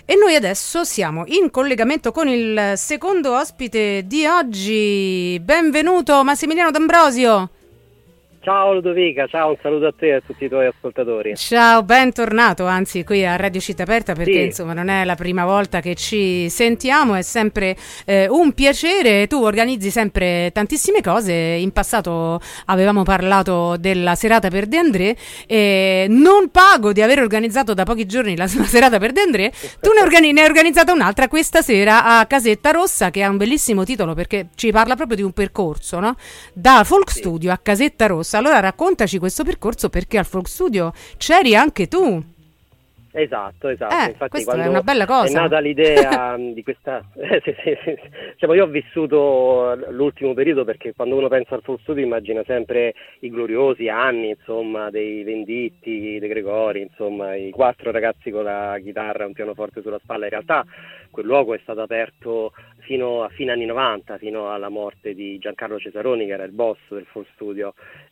E noi adesso siamo in collegamento con il secondo ospite di oggi. Benvenuto Massimiliano D'Ambrosio. Ciao Ludovica, ciao, un saluto a te e a tutti i tuoi ascoltatori. Ciao, bentornato, anzi qui a Radio Città Aperta, perché Sì. insomma non è la prima volta che ci sentiamo, è sempre un piacere. Tu organizzi sempre tantissime cose. In passato avevamo parlato della serata per De André, non pago di aver organizzato da pochi giorni la serata per De André. Tu ne hai organizzata un'altra questa sera a Casetta Rossa, che ha un bellissimo titolo perché ci parla proprio di un percorso, no? Da Folk Studio a Casetta Rossa. Allora raccontaci questo percorso, perché al Folk Studio c'eri anche tu. Esatto. Infatti, questa quando è una bella cosa. è nata l'idea di questa... sì. Diciamo, io ho vissuto l'ultimo periodo, perché quando uno pensa al Folk Studio immagina sempre i gloriosi anni, insomma, dei Venditti, De Gregori, insomma, i 4 ragazzi con la chitarra e un pianoforte sulla spalla. In realtà quel luogo è stato aperto fino a fine anni 90, fino alla morte di Giancarlo Cesaroni, che era il boss del Folk Studio,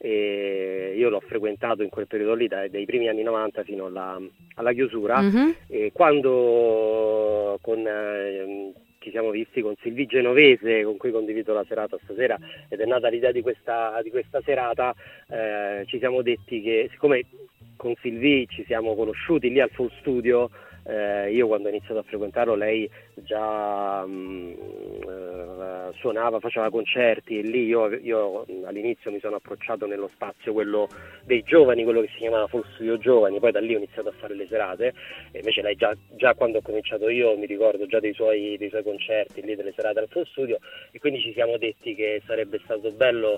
e io l'ho frequentato in quel periodo lì, dai primi anni 90 fino alla chiusura. E quando ci siamo visti con Silvi Genovese, con cui condivido la serata stasera, ed è nata l'idea di questa serata, ci siamo detti che, siccome con Silvi ci siamo conosciuti lì al Folk Studio, io quando ho iniziato a frequentarlo lei già suonava, faceva concerti, e lì io all'inizio mi sono approcciato nello spazio quello dei giovani, quello che si chiamava Folk Studio Giovani, poi da lì ho iniziato a fare le serate, e invece lei già quando ho cominciato io mi ricordo già dei suoi concerti lì, delle serate al Folk Studio, e quindi ci siamo detti che sarebbe stato bello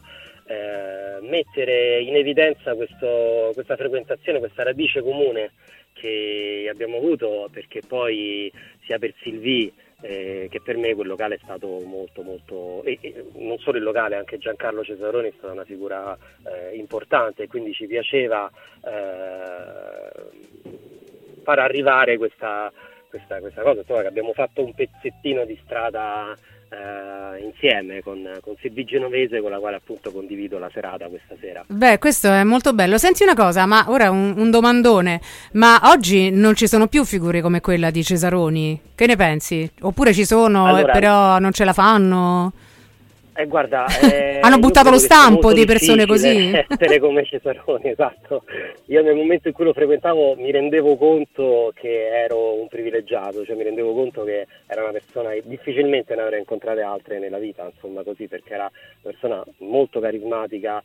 mettere in evidenza questa frequentazione, questa radice comune che abbiamo avuto, perché poi sia per Silvi che per me quel locale è stato molto e non solo il locale, anche Giancarlo Cesaroni è stata una figura importante, quindi ci piaceva far arrivare questa cosa, insomma, che abbiamo fatto un pezzettino di strada insieme con Silvi Genovese, con la quale appunto condivido la serata questa sera. Beh, questo è molto bello. Senti una cosa, ma ora un domandone, ma oggi non ci sono più figure come quella di Cesaroni? Che ne pensi? Oppure ci sono, allora, però non ce la fanno? Guarda, hanno buttato lo stampo di persone così? Essere come Cesaroni, esatto. Io nel momento in cui lo frequentavo mi rendevo conto che ero un privilegiato, cioè mi rendevo conto che era una persona che difficilmente ne avrei incontrate altre nella vita, insomma, così, perché era una persona molto carismatica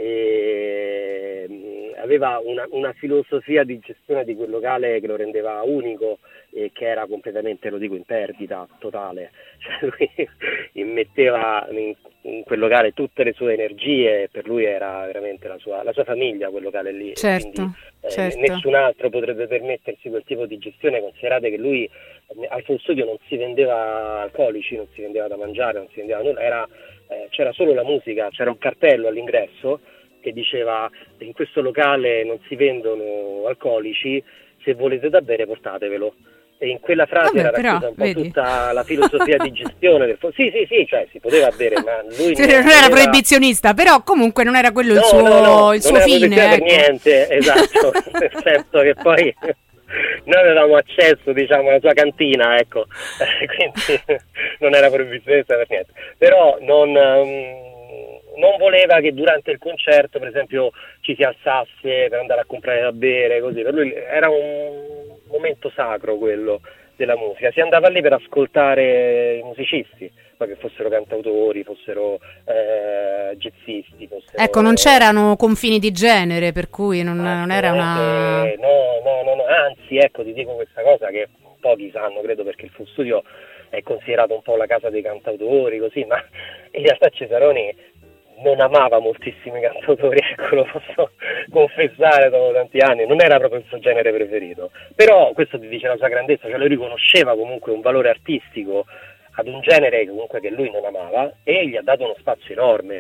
e aveva una filosofia di gestione di quel locale che lo rendeva unico e che era completamente, lo dico, in perdita totale. Cioè lui immetteva in quel locale tutte le sue energie, per lui era veramente la sua famiglia quel locale lì. Certo, quindi certo. nessun altro potrebbe permettersi quel tipo di gestione. Considerate che lui al Folk Studio non si vendeva alcolici, non si vendeva da mangiare, non si vendeva nulla, c'era solo la musica, c'era un cartello all'ingresso che diceva: in questo locale non si vendono alcolici, se volete da bere portatevelo. E in quella frase era racchiusa un po' tutta la filosofia di gestione del sì, cioè si poteva bere, ma lui non era proibizionista, però comunque non era quello il suo fine, per niente, esatto. Nel senso che poi noi avevamo accesso, diciamo, alla sua cantina, ecco, quindi non era proibizionista per niente, però non voleva che durante il concerto, per esempio, ci si alzasse per andare a comprare da bere, così. Per lui era un momento sacro quello della musica, si andava lì per ascoltare i musicisti, poi che fossero cantautori, fossero jazzisti, fossero... Ecco, non c'erano confini di genere, per cui non era una... No, anzi, ecco, ti dico questa cosa che pochi sanno, credo, perché il Folk Studio è considerato un po' la casa dei cantautori, così, ma in realtà Cesaroni non amava moltissimi cantautori, ecco, lo posso confessare dopo tanti anni, non era proprio il suo genere preferito, però questo ti dice la sua grandezza, cioè lui riconosceva comunque un valore artistico ad un genere comunque che lui non amava, e gli ha dato uno spazio enorme.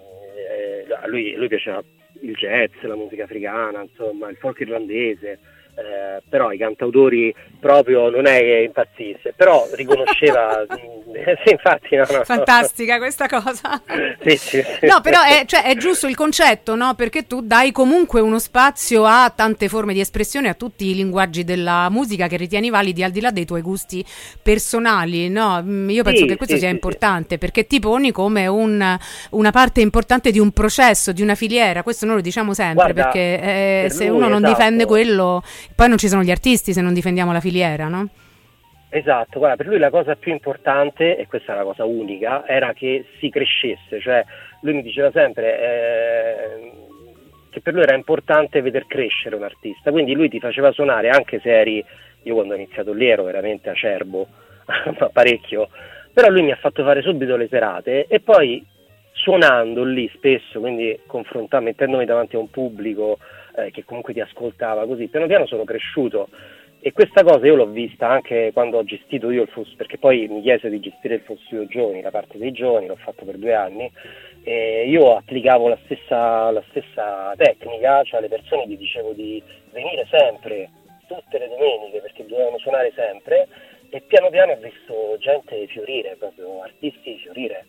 A lui piaceva il jazz, la musica africana, insomma, il folk irlandese, però i cantautori proprio non è che impazzisse, però riconosceva sì, infatti no. Fantastica questa cosa. Sì. No, però è giusto il concetto, no? Perché tu dai comunque uno spazio a tante forme di espressione, a tutti i linguaggi della musica che ritieni validi al di là dei tuoi gusti personali, no? Io penso che questo sia importante, perché ti poni come una parte importante di un processo, di una filiera. Questo noi lo diciamo sempre. Guarda, perché se uno non difende quello, poi non ci sono gli artisti se non difendiamo la filiera, no? Esatto, guarda, per lui la cosa più importante, e questa è una cosa unica, era che si crescesse, cioè lui mi diceva sempre che per lui era importante veder crescere un artista, quindi lui ti faceva suonare anche se io quando ho iniziato lì ero veramente acerbo, ma parecchio, però lui mi ha fatto fare subito le serate e poi suonando lì spesso, quindi mettendomi davanti a un pubblico che comunque ti ascoltava così, piano piano sono cresciuto. E questa cosa io l'ho vista anche quando ho gestito io il FUS, perché poi mi chiese di gestire il FUS Studio Giovani, la parte dei giovani, l'ho fatto per 2 anni, e io applicavo la stessa tecnica, cioè alle persone gli dicevo di venire sempre, tutte le domeniche, perché dovevano suonare sempre, e piano piano ho visto gente fiorire, proprio artisti fiorire.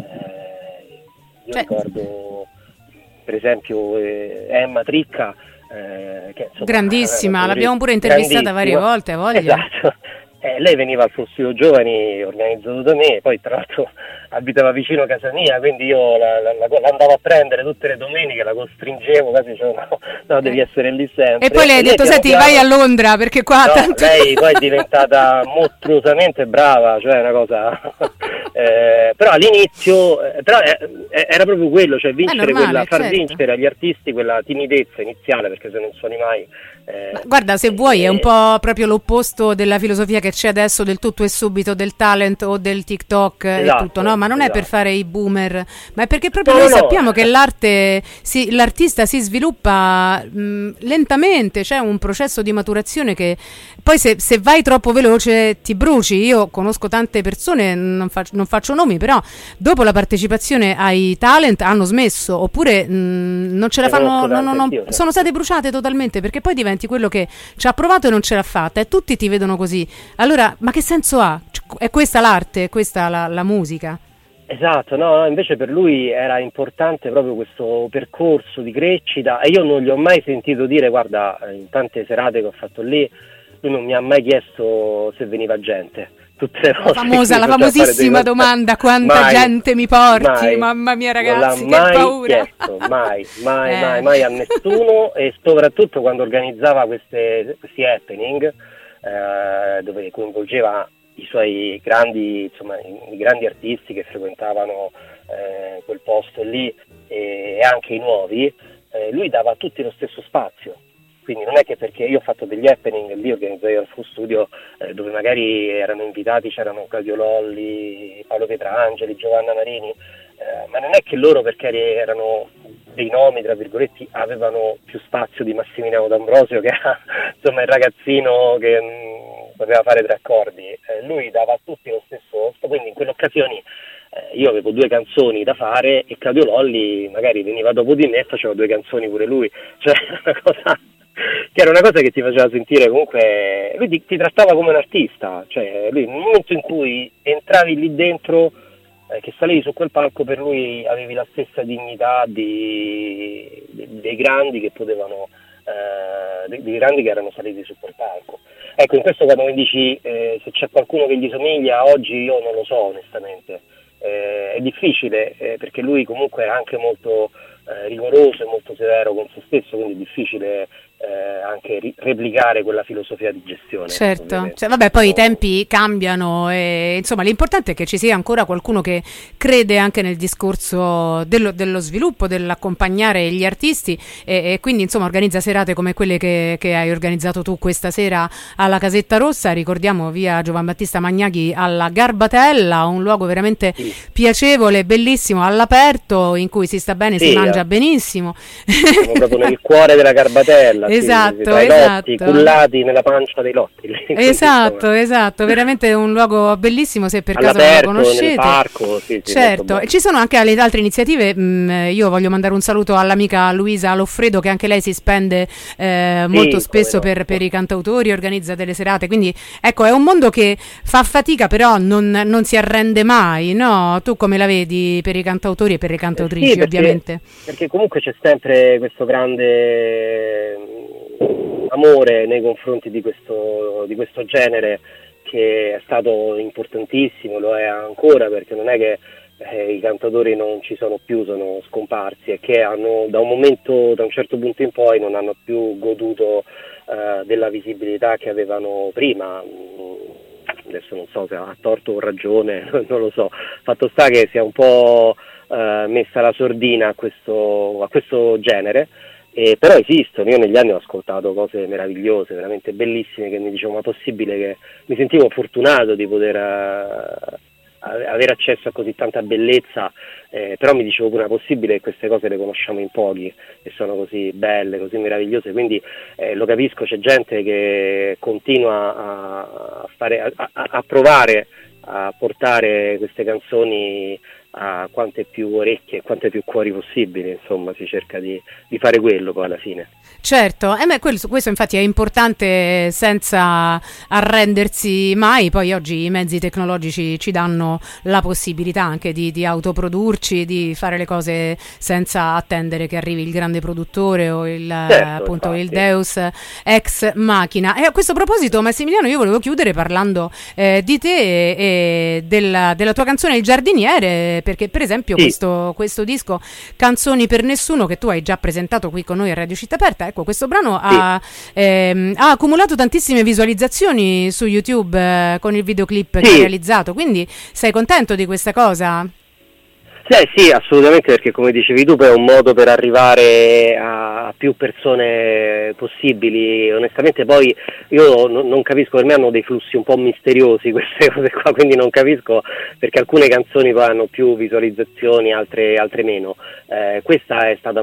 Io ricordo per esempio Emma Tricca, che, insomma, grandissima, l'abbiamo pure intervistata varie volte, voglia. Esatto. Lei veniva al Studio Giovani organizzato da me, poi tra l'altro abitava vicino a casa mia, quindi io l'andavo a prendere tutte le domeniche, la costringevo, quasi no, devi essere lì sempre. E poi lei ha detto, senti, vai a Londra, perché qua no, tanto... Lei poi è diventata mostruosamente brava, cioè una cosa... però all'inizio era proprio quello, cioè vincere normale, far vincere agli artisti quella timidezza iniziale, perché se non suoni mai... guarda, se vuoi è un po' proprio l'opposto della filosofia che c'è adesso del tutto e subito, del talent o del TikTok, esatto, e tutto, no? Ma non è per fare i boomer, ma è perché proprio noi sappiamo che l'artista si sviluppa lentamente, c'è un processo di maturazione che poi se vai troppo veloce ti bruci. Io conosco tante persone, non faccio nomi, però dopo la partecipazione ai talent hanno smesso, oppure non ce la fanno, sono state bruciate totalmente, perché poi diventi quello che ci ha provato e non ce l'ha fatta, e tutti ti vedono così. Allora, ma che senso ha? È questa l'arte, è questa la musica? Esatto, no, invece per lui era importante proprio questo percorso di crescita, e io non gli ho mai sentito dire, guarda, in tante serate che ho fatto lì, lui non mi ha mai chiesto se veniva gente. Tutte le volte la famosissima domanda, quanta gente mi porti? Mamma mia ragazzi, che paura! Mai a nessuno, e soprattutto quando organizzava questi happening, dove coinvolgeva i suoi grandi, insomma, i grandi artisti che frequentavano quel posto lì, e anche i nuovi, lui dava a tutti lo stesso spazio. Quindi non è che perché io ho fatto degli happening lì, organizzati al Fu Studio, dove magari erano invitati, c'erano Claudio Lolli, Paolo Pietrangeli, Giovanna Marini, ma non è che loro, perché erano dei nomi, tra virgolette, avevano più spazio di Massimiliano D'Ambrosio, che era insomma il ragazzino che poteva fare 3 accordi. Lui dava a tutti lo stesso, quindi in quelle occasioni io avevo 2 canzoni da fare e Claudio Lolli magari veniva dopo di me e faceva 2 canzoni pure lui, cioè una cosa che era una cosa che ti faceva sentire comunque, lui ti trattava come un artista, cioè lui nel momento in cui entravi lì dentro, che salivi su quel palco, per lui avevi la stessa dignità dei grandi che potevano, dei grandi che erano saliti su quel palco. Ecco, in questo quando mi dici se c'è qualcuno che gli somiglia oggi, io non lo so onestamente, è difficile, perché lui comunque era anche molto rigoroso e molto severo con se stesso, quindi è difficile anche replicare quella filosofia di gestione. Certo, cioè, vabbè, poi i tempi cambiano e insomma l'importante è che ci sia ancora qualcuno che crede anche nel discorso dello sviluppo, dell'accompagnare gli artisti, e quindi insomma organizza serate come quelle che hai organizzato tu questa sera alla Casetta Rossa, ricordiamo via Giovan Battista Magnaghi alla Garbatella, un luogo veramente piacevole, bellissimo, all'aperto, in cui si sta bene, si mangia benissimo. Siamo proprio nel cuore della Garbatella. Esatto, tra i lotti, cullati nella pancia dei lotti. Esatto, veramente un luogo bellissimo se per caso non lo conoscete. Nel parco, certo, e ci sono anche le altre iniziative. Io voglio mandare un saluto all'amica Luisa Loffredo, che anche lei si spende molto spesso per i cantautori, organizza delle serate, quindi ecco, è un mondo che fa fatica, però non si arrende mai, no? Tu come la vedi per i cantautori e per le cantautrici? Perché, ovviamente, perché comunque c'è sempre questo grande amore nei confronti di questo genere, che è stato importantissimo, lo è ancora, perché non è che i cantatori non ci sono più, sono scomparsi, e che hanno da un certo punto in poi non hanno più goduto della visibilità che avevano prima. Adesso non so se ha torto o ragione, non lo so. Fatto sta che sia un po' messa la sordina a questo genere, però esistono. Io negli anni ho ascoltato cose meravigliose, veramente bellissime, che mi dicevo, ma possibile, che mi sentivo fortunato di poter avere accesso a così tanta bellezza, però mi dicevo pure, possibile che queste cose le conosciamo in pochi e sono così belle, così meravigliose, quindi lo capisco, c'è gente che continua a provare a portare queste canzoni a quante più orecchie e quante più cuori possibili, insomma si cerca di fare quello poi alla fine. Certo, questo infatti è importante, senza arrendersi mai. Poi oggi i mezzi tecnologici ci danno la possibilità anche di autoprodurci, di fare le cose senza attendere che arrivi il grande produttore o appunto il Deus ex machina. E a questo proposito, Massimiliano, io volevo chiudere parlando di te e della tua canzone Il Giardiniere, perché per esempio questo disco Canzoni per Nessuno, che tu hai già presentato qui con noi a Radio Città Aperta, ecco, questo brano ha accumulato tantissime visualizzazioni su YouTube con il videoclip che hai realizzato, quindi sei contento di questa cosa? Sì, assolutamente, perché come dicevi tu, poi è un modo per arrivare a più persone possibili. Onestamente poi io non capisco, per me hanno dei flussi un po' misteriosi queste cose qua, quindi non capisco perché alcune canzoni poi hanno più visualizzazioni, altre meno. Questa è stata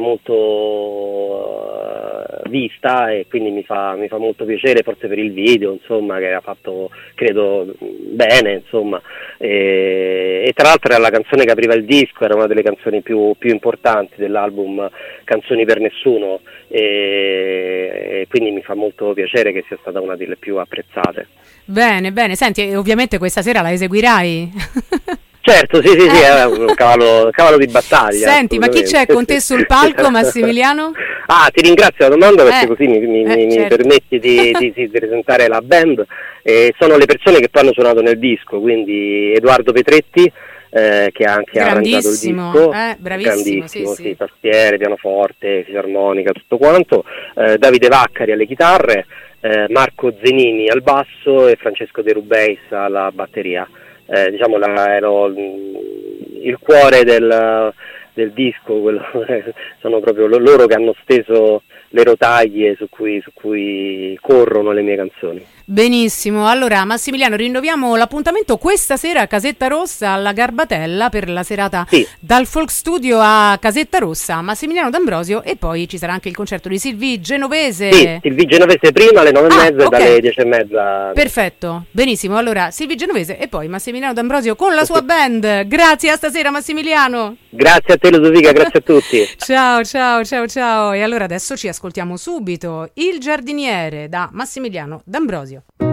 molto vista e quindi mi fa molto piacere, forse per il video, insomma, che ha fatto, credo, bene, insomma. E tra l'altro era la canzone che apriva il disco, era una delle canzoni più importanti dell'album Canzoni per Nessuno, e quindi mi fa molto piacere che sia stata una delle più apprezzate. Bene, senti, ovviamente questa sera la eseguirai? Certo, sì, è un cavallo di battaglia. Senti, ma chi c'è con te sul palco, Massimiliano? Ti ringrazio la domanda, perché così mi certo. permetti di presentare la band. Sono le persone che poi hanno suonato nel disco, quindi Edoardo Petretti, che ha anche arrangiato il disco, bravissimo, sì, tastiere, pianoforte, fisarmonica, tutto quanto, Davide Vaccari alle chitarre, Marco Zenini al basso e Francesco De Rubeis alla batteria. Diciamo ero il cuore del disco, sono proprio loro che hanno steso le rotaglie su cui corrono le mie canzoni. Benissimo, allora Massimiliano, rinnoviamo l'appuntamento questa sera a Casetta Rossa alla Garbatella per la serata dal Folk Studio a Casetta Rossa, Massimiliano D'Ambrosio, e poi ci sarà anche il concerto di Sylvie Genovese. Sì, Sylvie Genovese prima alle 9:30 e dalle 10:30. Perfetto, benissimo, allora Sylvie Genovese e poi Massimiliano D'Ambrosio con la sua band. Grazie, a stasera Massimiliano. Grazie a te Ludovica, grazie a tutti. Ciao. E allora adesso ci ascoltiamo subito Il Giardiniere da Massimiliano D'Ambrosio.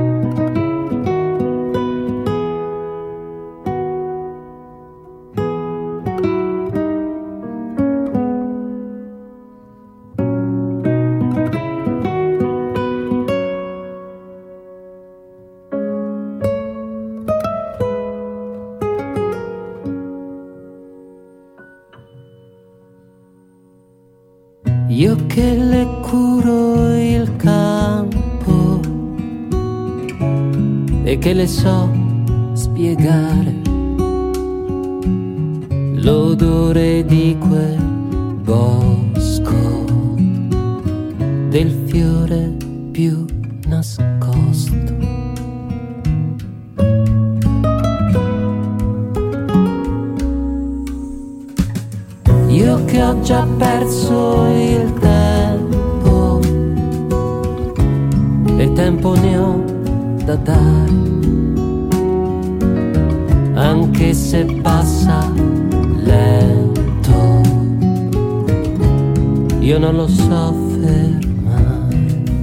Io che le curo il campo e che le so spiegare l'odore di quel bosco, del fiore più nascosto. Io che ho già perso il tempo tempo ne ho da dare, anche se passa lento, io non lo so fermare.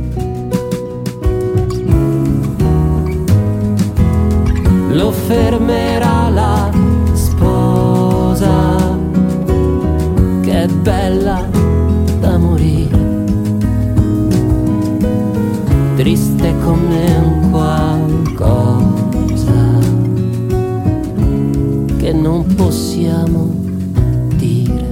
Lo fermerà la sposa, che è bella da morire, triste come un qualcosa che non possiamo dire.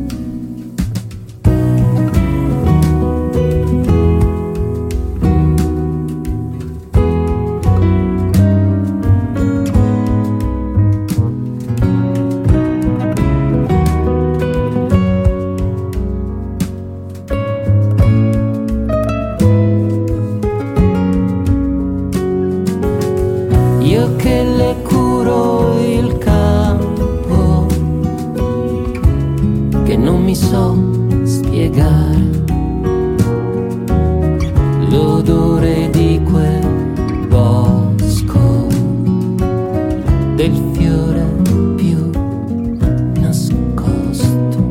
Io che le curo il campo, che non mi so spiegare l'odore di quel bosco, del fiore più nascosto.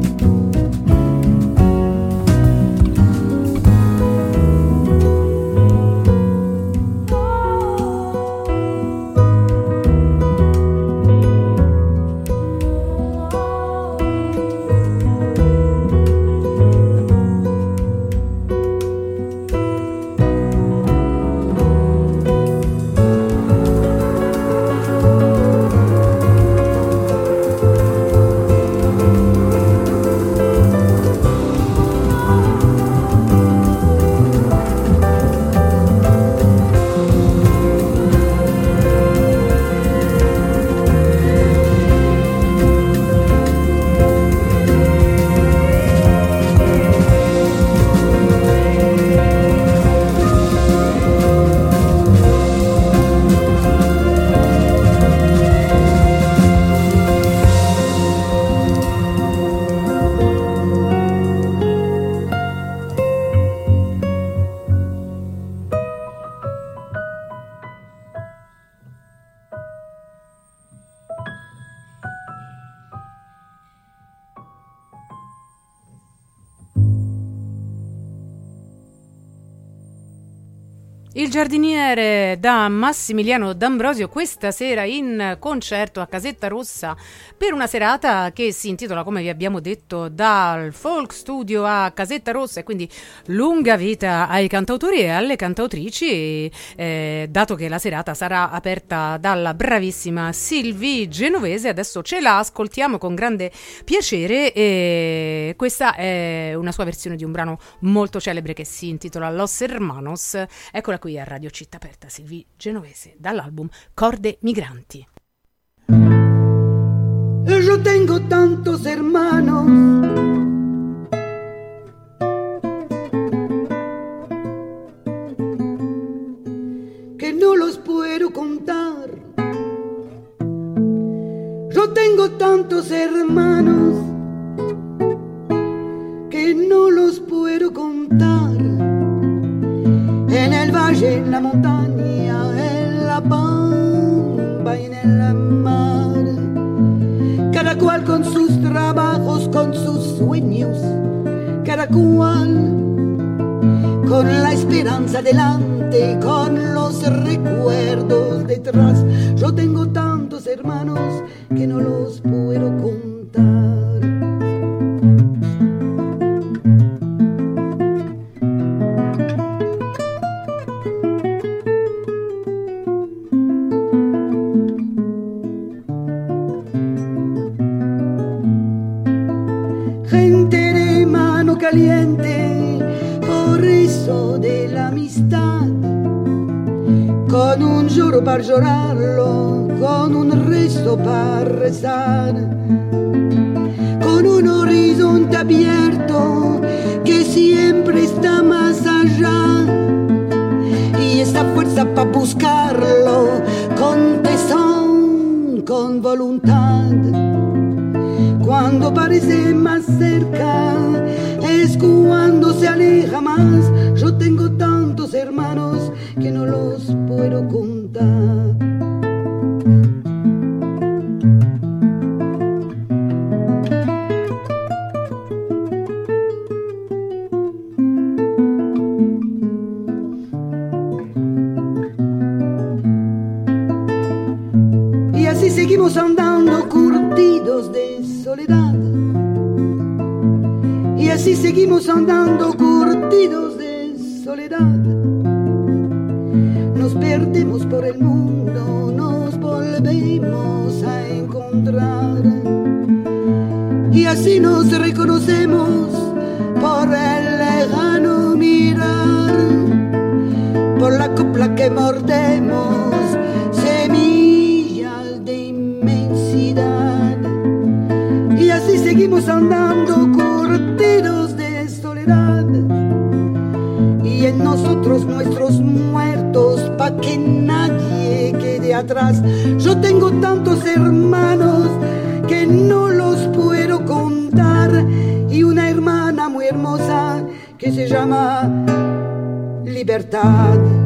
Il giardiniere da Massimiliano D'Ambrosio questa sera in concerto a Casetta Rossa per una serata che si intitola, come vi abbiamo detto, dal Folk Studio a Casetta Rossa, e quindi lunga vita ai cantautori e alle cantautrici, dato che la serata sarà aperta dalla bravissima Sylvie Genovese. Adesso ce la ascoltiamo con grande piacere e questa è una sua versione di un brano molto celebre che si intitola Los Hermanos. Eccola qui a Radio Città Aperta, Sylvie Genovese, dall'album Corde Migranti. Yo tengo tantos hermanos que no los puedo contar. Yo tengo tantos hermanos que no los puedo contar. En el valle, en la montaña, en la pampa y en el mar, cada cual con sus trabajos, con sus sueños, cada cual con la esperanza delante, con los recuerdos detrás. Yo tengo tantos hermanos que no los puedo contar. Caliente por eso de la amistad, con un lloro para llorarlo, con un rezo para rezar, con un horizonte abierto que siempre está más allá, y esta fuerza para buscarlo con tesón, con voluntad. Cuando parece más cerca es cuando se aleja más. Yo tengo tantos hermanos que no los puedo contar. Y así seguimos andando curtidos de soledad. Y así seguimos andando curtidos de soledad. Nos perdemos por el mundo, nos volvemos a encontrar. Y así nos reconocemos por el lejano mirar, por la copla que mordemos, semillas de inmensidad. Y así seguimos andando curtidos de soledad. Y en nosotros nuestros muertos, pa' que nadie quede atrás. Yo tengo tantos hermanos que no los puedo contar. Y una hermana muy hermosa que se llama Libertad.